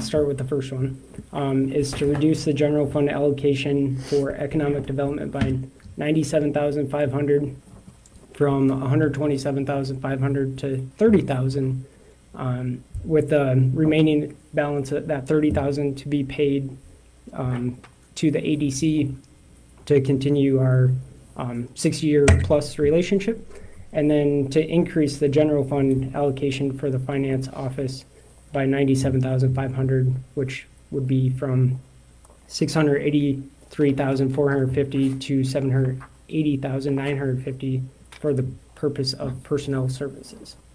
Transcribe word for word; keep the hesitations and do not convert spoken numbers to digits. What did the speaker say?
start with the first one, um, is to reduce the general fund allocation for economic development by ninety-seven thousand five hundred from one hundred twenty-seven thousand five hundred to thirty thousand, um, with the remaining balance of that thirty thousand to be paid um, to the A D C to continue our um, six-year plus relationship, and then to increase the general fund allocation for the finance office by ninety-seven thousand five hundred, which would be from six hundred eighty-three thousand four hundred fifty to seven hundred eighty thousand nine hundred fifty for the purpose of personnel services.